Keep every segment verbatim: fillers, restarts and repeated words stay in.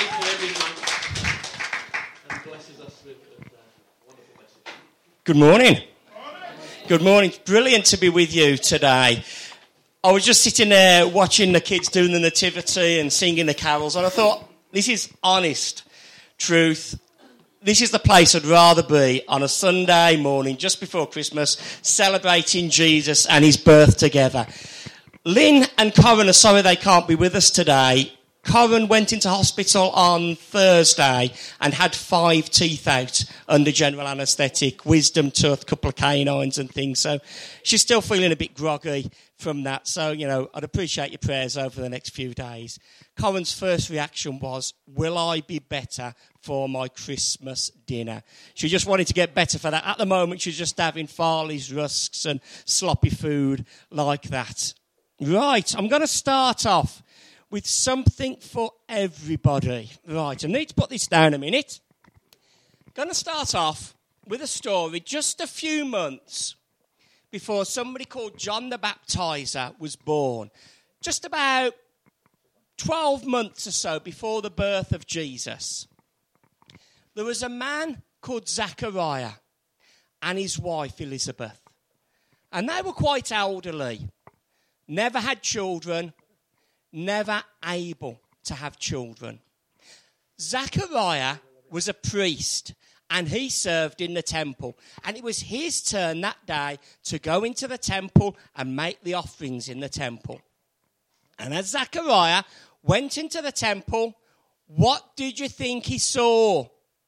Thank you, everyone. And blesses us with a wonderful message. Good morning. Good morning. It's brilliant to be with you today. I was just sitting there watching the kids doing the nativity and singing the carols, and I thought, this is honest truth. This is the place I'd rather be on a Sunday morning just before Christmas, celebrating Jesus and his birth together. Lynn and Corin are sorry they can't be with us today. Corin went into hospital on Thursday and had five teeth out under general anaesthetic, wisdom tooth, couple of canines and things. So she's still feeling a bit groggy from that. So, you know, I'd appreciate your prayers over the next few days. Corin's first reaction was, will I be better for my Christmas dinner? She just wanted to get better for that. At the moment, she's just having Farley's rusks and sloppy food like that. Right, I'm going to start off with something for everybody. Right, I need to put this down a minute. I'm going to start off with a story just a few months before somebody called John the Baptizer was born. Just about twelve months or so before the birth of Jesus. There was a man called Zachariah and his wife Elizabeth. And they were quite elderly, never had children, never able to have children. Zachariah was a priest and he served in the temple. And it was his turn that day to go into the temple and make the offerings in the temple. And as Zachariah went into the temple, what did you think he saw?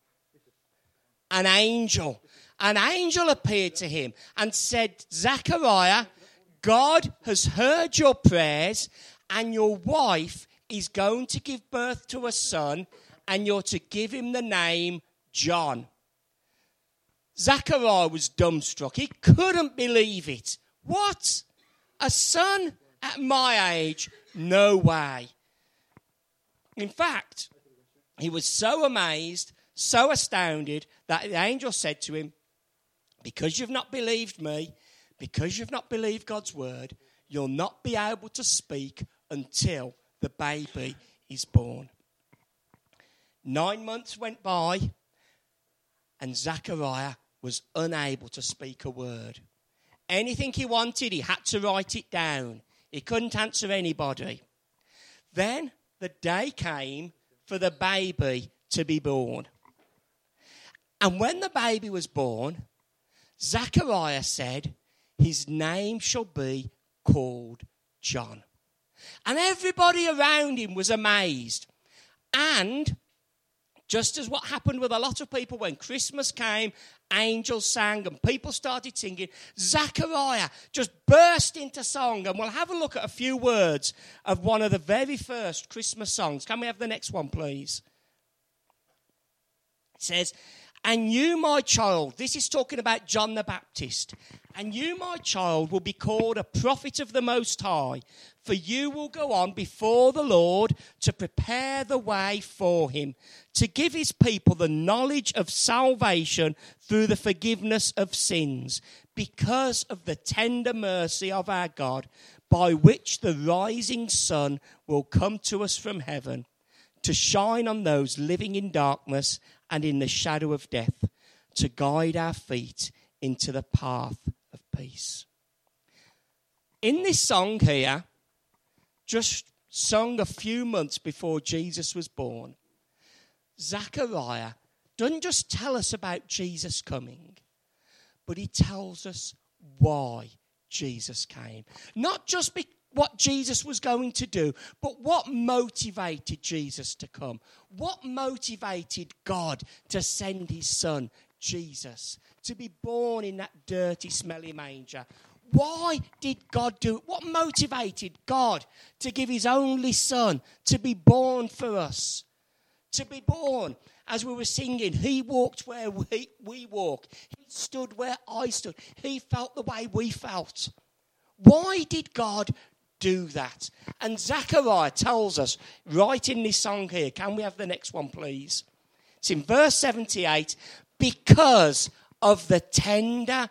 An angel. An angel appeared to him and said, Zachariah, God has heard your prayers and your wife is going to give birth to a son and you're to give him the name John. Zachariah was dumbstruck. He couldn't believe it. What? A son at my age? No way. In fact, he was so amazed, so astounded, that the angel said to him, because you've not believed me, because you've not believed God's word, you'll not be able to speak until the baby is born. Nine months went by, and Zachariah was unable to speak a word. Anything he wanted, he had to write it down. He couldn't answer anybody. Then the day came for the baby to be born. And when the baby was born, Zachariah said, his name shall be called John. And everybody around him was amazed. And just as what happened with a lot of people when Christmas came, angels sang and people started singing, Zachariah just burst into song. And we'll have a look at a few words of one of the very first Christmas songs. Can we have the next one, please? It says, and you, my child, this is talking about John the Baptist, and you, my child, will be called a prophet of the Most High, for you will go on before the Lord to prepare the way for him, to give his people the knowledge of salvation through the forgiveness of sins, because of the tender mercy of our God, by which the rising sun will come to us from heaven, to shine on those living in darkness and in the shadow of death, to guide our feet into the path of peace. In this song here, just sung a few months before Jesus was born, Zachariah doesn't just tell us about Jesus coming, but he tells us why Jesus came. Not just be- what Jesus was going to do, but what motivated Jesus to come. What motivated God to send his son, Jesus, to be born in that dirty, smelly manger. Why did God do it? What motivated God to give his only son to be born for us? To be born, as we were singing, he walked where we, we walk. He stood where I stood. He felt the way we felt. Why did God do that? And Zechariah tells us right in this song here. Can we have the next one, please? It's in verse seventy-eight. Because of the tender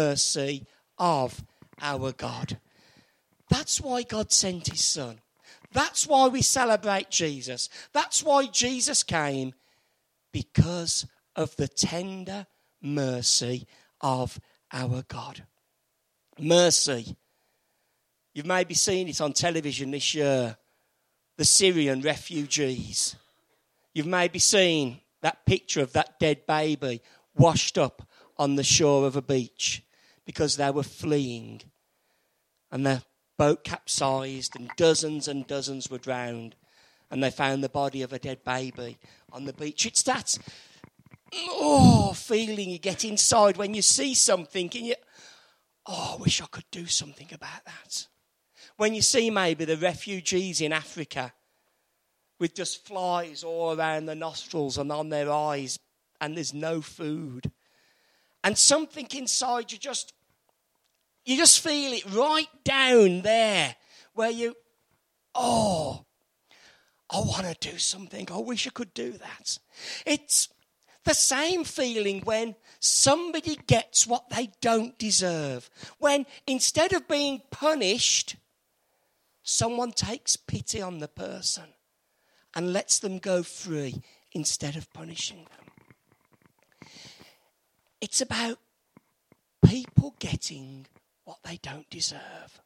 mercy of our God. That's why God sent his son. That's why we celebrate Jesus. That's why Jesus came, because of the tender mercy of our God. Mercy. You've maybe seen it on television this year. The Syrian refugees. You've maybe seen that picture of that dead baby washed up on the shore of a beach because they were fleeing. And the boat capsized and dozens and dozens were drowned. And they found the body of a dead baby on the beach. It's that oh, feeling you get inside when you see something and you, oh, I wish I could do something about that. When you see maybe the refugees in Africa with just flies all around their nostrils and on their eyes and there's no food. And something inside you just, you just feel it right down there where you, oh, I want to do something. I wish I could do that. It's the same feeling when somebody gets what they don't deserve. When instead of being punished, someone takes pity on the person and lets them go free instead of punishing them. It's about people getting what they don't deserve.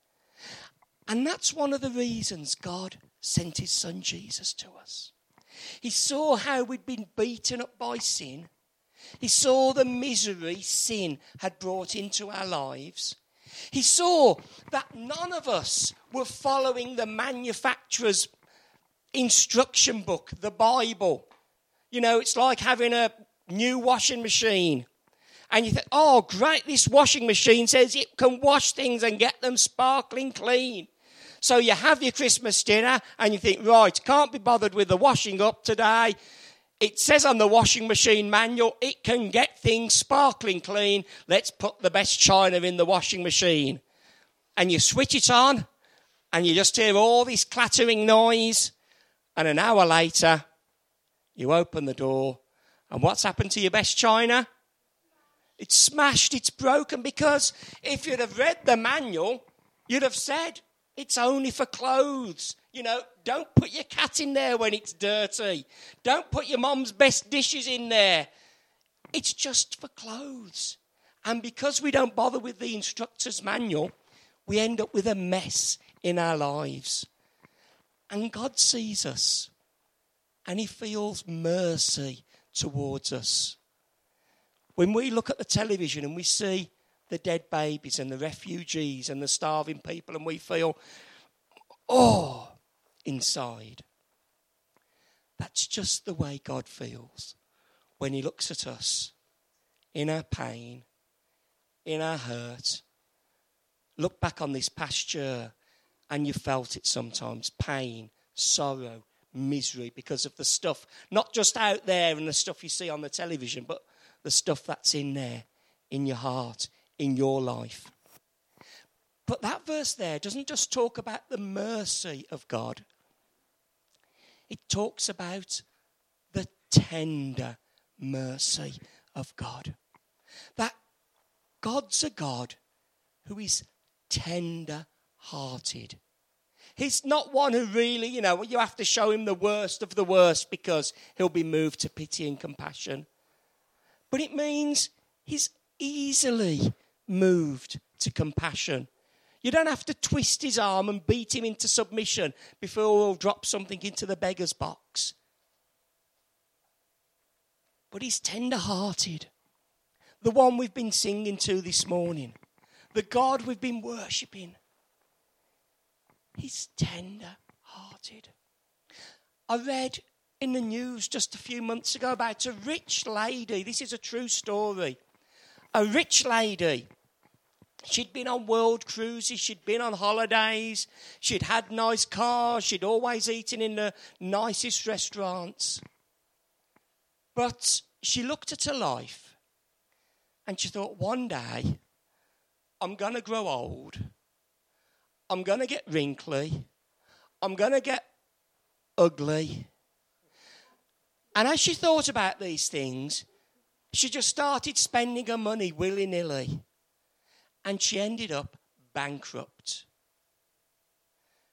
And that's one of the reasons God sent his son Jesus to us. He saw how we'd been beaten up by sin. He saw the misery sin had brought into our lives. He saw that none of us were following the manufacturer's instruction book, the Bible. You know, it's like having a new washing machine. And you think, oh, great, this washing machine says it can wash things and get them sparkling clean. So you have your Christmas dinner and you think, right, can't be bothered with the washing up today. It says on the washing machine manual, it can get things sparkling clean. Let's put the best china in the washing machine. And you switch it on and you just hear all this clattering noise. And an hour later, you open the door. And what's happened to your best china? It's smashed, it's broken, because if you'd have read the manual, you'd have said, it's only for clothes. You know, don't put your cat in there when it's dirty. Don't put your mum's best dishes in there. It's just for clothes. And because we don't bother with the instructor's manual, we end up with a mess in our lives. And God sees us. And he feels mercy towards us. When we look at the television and we see the dead babies and the refugees and the starving people, and we feel, oh, inside. That's just the way God feels when he looks at us in our pain, in our hurt. Look back on this past year and you felt it sometimes, pain, sorrow, misery, because of the stuff, not just out there and the stuff you see on the television, but the stuff that's in there, in your heart, in your life. But that verse there doesn't just talk about the mercy of God. It talks about the tender mercy of God. That God's a God who is tender-hearted. He's not one who really, you know, you have to show him the worst of the worst because he'll be moved to pity and compassion. But it means he's easily moved to compassion. You don't have to twist his arm and beat him into submission before he'll drop something into the beggar's box. But he's tender-hearted. The one we've been singing to this morning. The God we've been worshipping. He's tender-hearted. I read in the news just a few months ago about a rich lady. This is a true story. A rich lady. She'd been on world cruises. She'd been on holidays. She'd had nice cars. She'd always eaten in the nicest restaurants. But she looked at her life and she thought, one day, I'm going to grow old. I'm going to get wrinkly. I'm going to get ugly. And as she thought about these things, she just started spending her money willy-nilly. And she ended up bankrupt.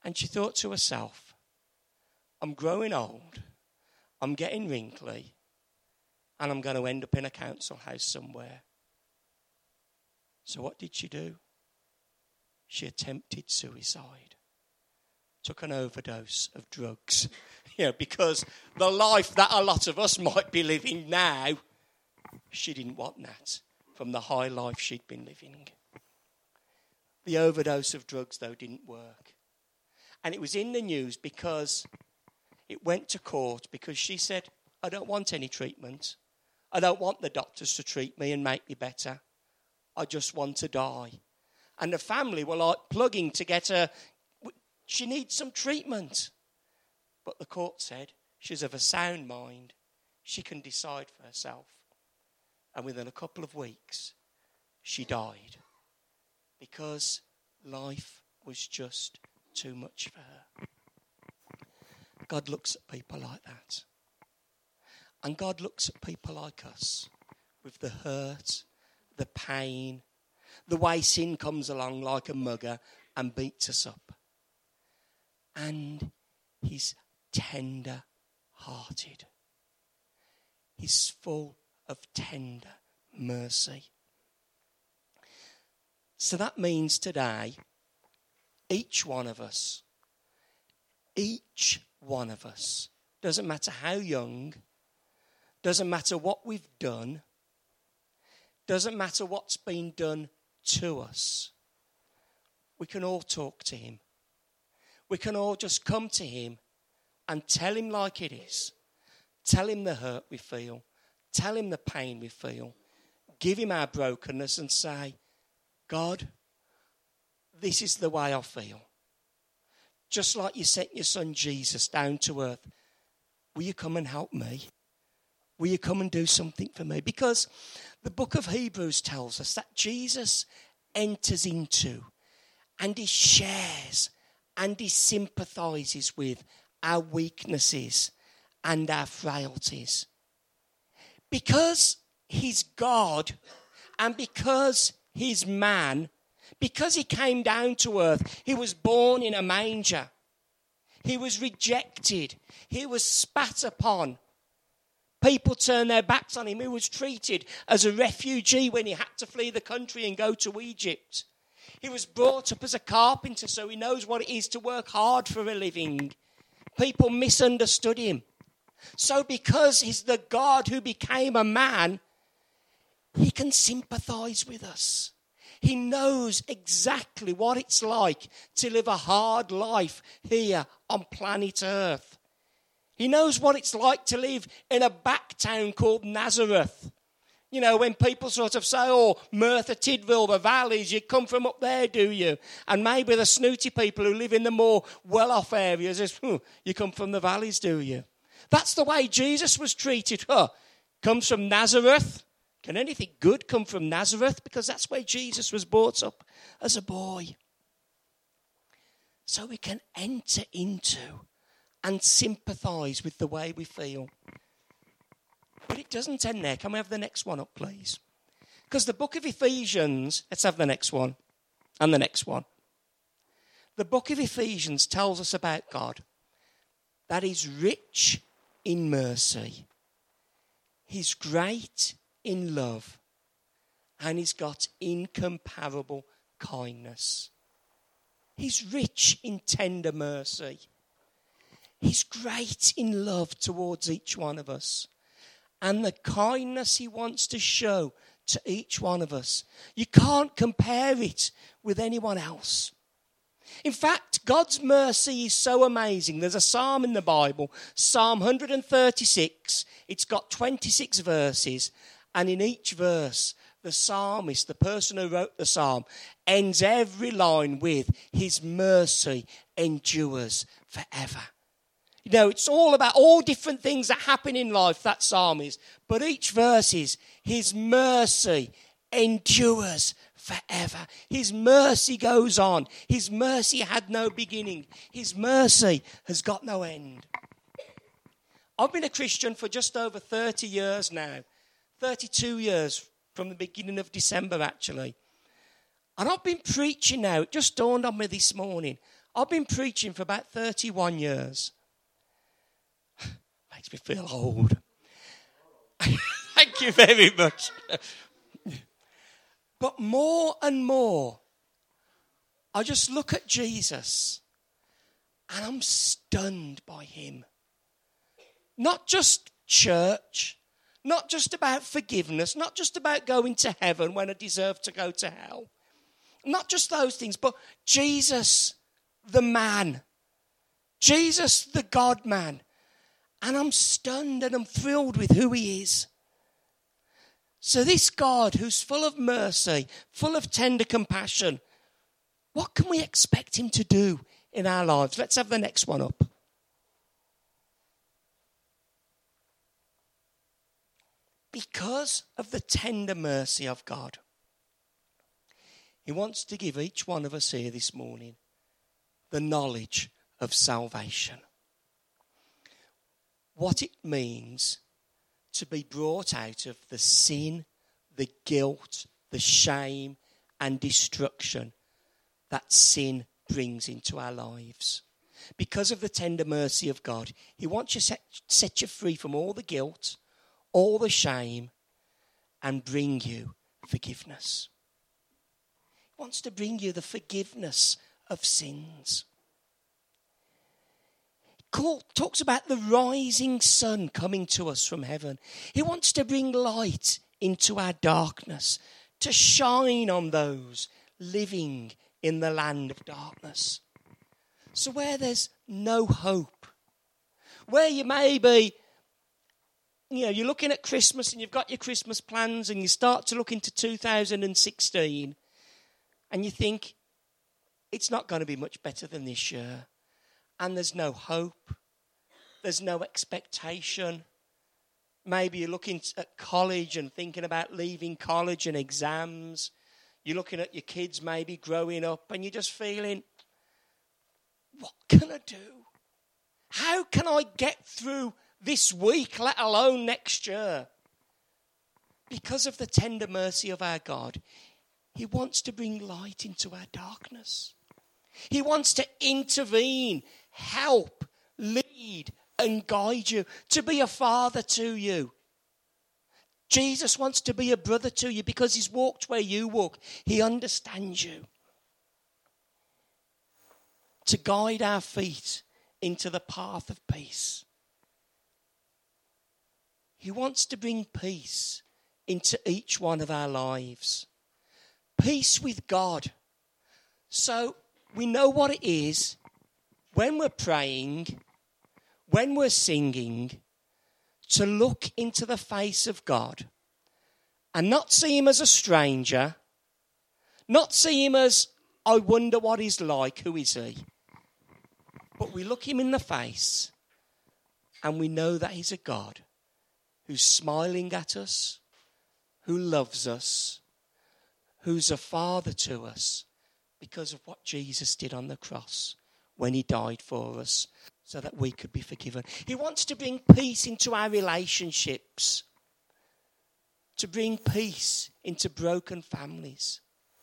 And she thought to herself, I'm growing old, I'm getting wrinkly, and I'm going to end up in a council house somewhere. So what did she do? She attempted suicide. Took an overdose of drugs. You know, because the life that a lot of us might be living now, she didn't want that from the high life she'd been living. The overdose of drugs, though, didn't work. And it was in the news because it went to court because she said, I don't want any treatment. I don't want the doctors to treat me and make me better. I just want to die. And the family were like plugging to get her. She needs some treatment. But the court said she's of a sound mind. She can decide for herself. And within a couple of weeks, she died. Because life was just too much for her. God looks at people like that. And God looks at people like us with the hurt, the pain, the way sin comes along like a mugger and beats us up. And he's tender-hearted. He's full of tender mercy. So that means today, each one of us, each one of us, doesn't matter how young, doesn't matter what we've done, doesn't matter what's been done to us, we can all talk to him. We can all just come to him and tell him like it is. Tell him the hurt we feel. Tell him the pain we feel. Give him our brokenness and say, God, this is the way I feel. Just like you sent your son Jesus down to earth, will you come and help me? Will you come and do something for me? Because the book of Hebrews tells us that Jesus enters into and he shares and he sympathizes with our weaknesses and our frailties. Because he's God and because he's man, because he came down to earth, he was born in a manger. He was rejected. He was spat upon. People turned their backs on him. He was treated as a refugee when he had to flee the country and go to Egypt. He was brought up as a carpenter, so he knows what it is to work hard for a living. People misunderstood him. So because he's the God who became a man, he can sympathize with us. He knows exactly what it's like to live a hard life here on planet Earth. He knows what it's like to live in a back town called Nazareth. You know, when people sort of say, oh, Merthyr Tydfil, the valleys, you come from up there, do you? And maybe the snooty people who live in the more well-off areas, is, hmm, you come from the valleys, do you? That's the way Jesus was treated. Huh, comes from Nazareth. Can anything good come from Nazareth? Because that's where Jesus was brought up as a boy. So we can enter into and sympathise with the way we feel. But it doesn't end there. Can we have the next one up, please? Because the book of Ephesians, let's have the next one, and the next one. The book of Ephesians tells us about God, that he's rich in mercy. He's great in love. And he's got incomparable kindness. He's rich in tender mercy. He's great in love towards each one of us. And the kindness he wants to show to each one of us, you can't compare it with anyone else. In fact, God's mercy is so amazing. There's a psalm in the Bible, Psalm one thirty-six. It's got twenty-six verses. And in each verse, the psalmist, the person who wrote the psalm, ends every line with, his mercy endures forever. You know, it's all about all different things that happen in life, that psalm is. But each verse is, his mercy endures forever. His mercy goes on. His mercy had no beginning. His mercy has got no end. I've been a Christian for just over thirty years now. thirty-two years from the beginning of December, actually. And I've been preaching now. It just dawned on me this morning. I've been preaching for about thirty-one years. Makes me feel old. Thank you very much. But more and more, I just look at Jesus and I'm stunned by him. Not just church, not just about forgiveness, not just about going to heaven when I deserve to go to hell. Not just those things, but Jesus, the man. Jesus, the God-man. And I'm stunned and I'm thrilled with who he is. So this God who's full of mercy, full of tender compassion, what can we expect him to do in our lives? Let's have the next one up. Because of the tender mercy of God, he wants to give each one of us here this morning the knowledge of salvation. What it means to be brought out of the sin, the guilt, the shame and destruction that sin brings into our lives. Because of the tender mercy of God, he wants to set, set you free from all the guilt, all the shame, and bring you forgiveness. He wants to bring you the forgiveness of sins. Paul talks about the rising sun coming to us from heaven. He wants to bring light into our darkness, to shine on those living in the land of darkness. So where there's no hope, where you may be, you know, you're looking at Christmas and you've got your Christmas plans and you start to look into two thousand sixteen and you think, it's not going to be much better than this year. And there's no hope. There's no expectation. Maybe you're looking at college and thinking about leaving college and exams. You're looking at your kids maybe growing up and you're just feeling, what can I do? How can I get through this week, let alone next year? Because of the tender mercy of our God, he wants to bring light into our darkness. He wants to intervene, help, lead, and guide you, to be a father to you. Jesus wants to be a brother to you because he's walked where you walk. He understands you. To guide our feet into the path of peace. He wants to bring peace into each one of our lives. Peace with God. So we know what it is when we're praying, when we're singing, to look into the face of God and not see him as a stranger, not see him as, I wonder what he's like, who is he? But we look him in the face and we know that he's a God who's smiling at us, who loves us, who's a father to us because of what Jesus did on the cross when he died for us so that we could be forgiven. He wants to bring peace into our relationships, to bring peace into broken families,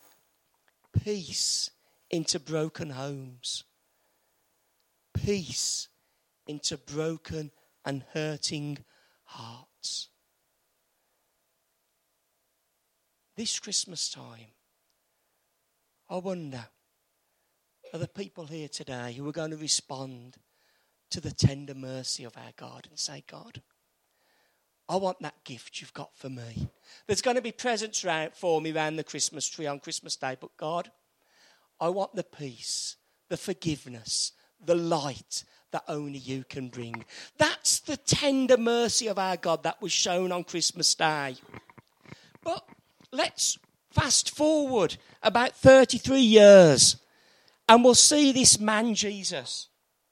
peace into broken homes, peace into broken and hurting hearts. This Christmas time, I wonder, are the people here today who are going to respond to the tender mercy of our God and say, God, I want that gift you've got for me. There's going to be presents round for me around the Christmas tree on Christmas Day, but God, I want the peace, the forgiveness, the light that only you can bring. That's the tender mercy of our God that was shown on Christmas Day. But let's fast forward about thirty-three years and we'll see this man Jesus.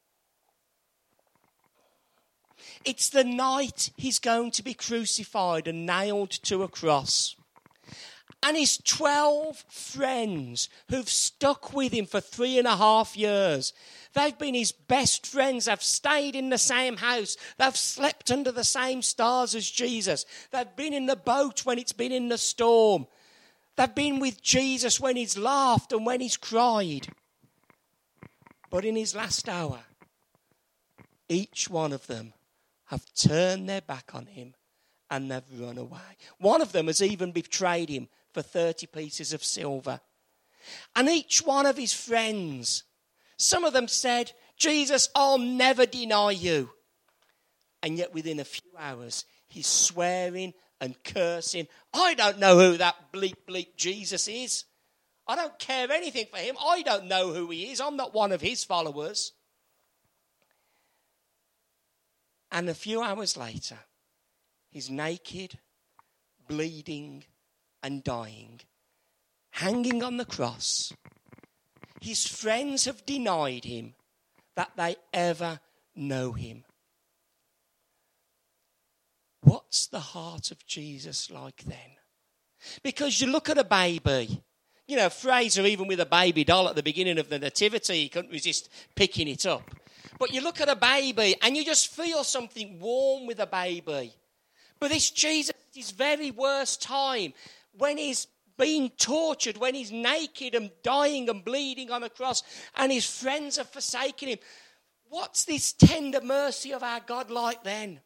It's the night he's going to be crucified and nailed to a cross. And his twelve friends who've stuck with him for three and a half years. They've been his best friends. They've stayed in the same house. They've slept under the same stars as Jesus. They've been in the boat when it's been in the storm. They've been with Jesus when he's laughed and when he's cried. But in his last hour, each one of them have turned their back on him and they've run away. One of them has even betrayed him for thirty pieces of silver. And each one of his friends, some of them said, Jesus, I'll never deny you. And yet within a few hours, he's swearing and cursing. I don't know who that bleep bleep Jesus is. I don't care anything for him. I don't know who he is. I'm not one of his followers. And a few hours later, he's naked, bleeding and dying, hanging on the cross. His friends have denied him that they ever know him. What's the heart of Jesus like then? Because you look at a baby. You know, Fraser, even with a baby doll at the beginning of the nativity, he couldn't resist picking it up. But you look at a baby and you just feel something warm with a baby. But this Jesus, his very worst time, when he's being tortured, when he's naked and dying and bleeding on a cross, and his friends have forsaken him, what's this tender mercy of our God like then?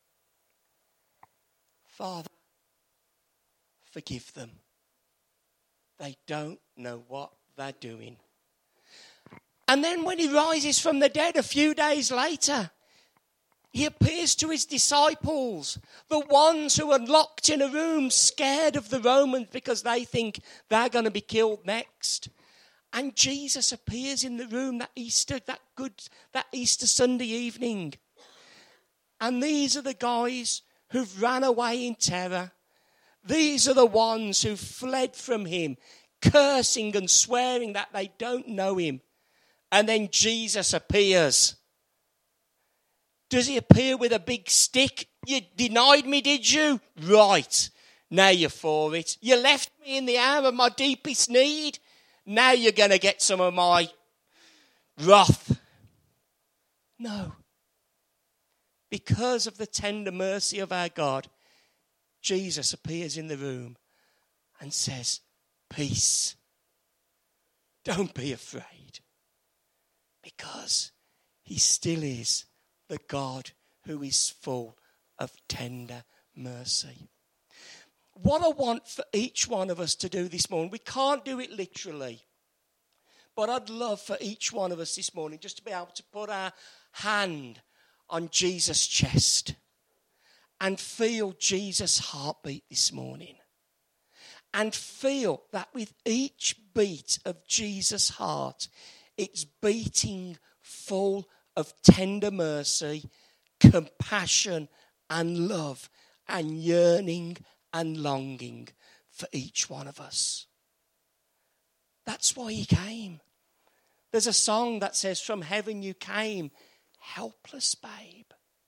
Father, forgive them. They don't know what they're doing. And then when he rises from the dead a few days later, he appears to his disciples, the ones who are locked in a room scared of the Romans because they think they're going to be killed next. And Jesus appears in the room that Easter, that good, that Easter Sunday evening. And these are the guys who've ran away in terror. These are the ones who fled from him, cursing and swearing that they don't know him. And then Jesus appears. Does he appear with a big stick? You denied me, did you? Right. Now you're for it. You left me in the hour of my deepest need. Now you're going to get some of my wrath. No. Because of the tender mercy of our God, Jesus appears in the room and says, peace. Don't be afraid. Because he still is the God who is full of tender mercy. What I want for each one of us to do this morning, we can't do it literally, but I'd love for each one of us this morning just to be able to put our hand on Jesus' chest and feel Jesus' heartbeat this morning. And feel that with each beat of Jesus' heart, it's beating full of tender mercy, compassion and love and yearning and longing for each one of us. That's why he came. There's a song that says, from heaven you came, helpless babe.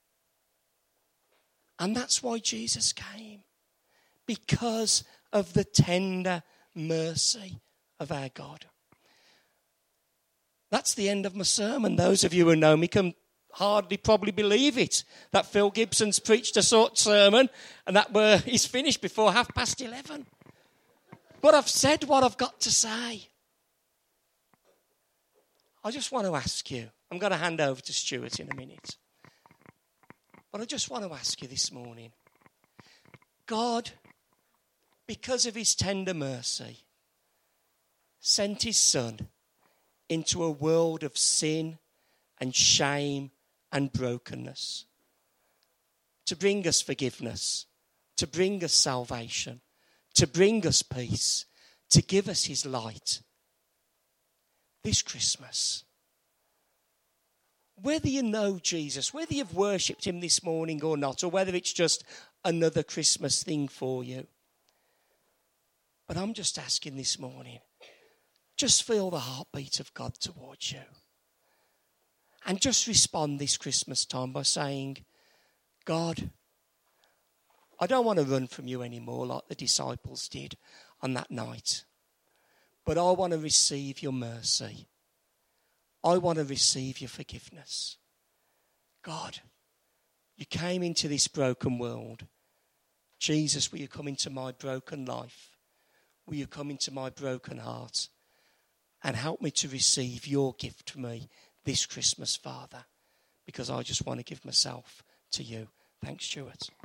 And that's why Jesus came. Because of the tender mercy of our God. That's the end of my sermon. Those of you who know me can hardly probably believe it, that Phil Gibson's preached a sort of sermon and that we're, he's finished before half past eleven. But I've said what I've got to say. I just want to ask you, I'm going to hand over to Stuart in a minute. But I just want to ask you this morning, God, because of his tender mercy, sent his son into a world of sin and shame and brokenness to bring us forgiveness, to bring us salvation, to bring us peace, to give us his light. This Christmas, whether you know Jesus, whether you've worshipped him this morning or not, or whether it's just another Christmas thing for you, but I'm just asking this morning, just feel the heartbeat of God towards you. And just respond this Christmas time by saying, God, I don't want to run from you anymore like the disciples did on that night. But I want to receive your mercy. I want to receive your forgiveness. God, you came into this broken world. Jesus, will you come into my broken life? Will you come into my broken heart? and help me to receive your gift to me this Christmas, Father, because I just want to give myself to you. Thanks, Stuart.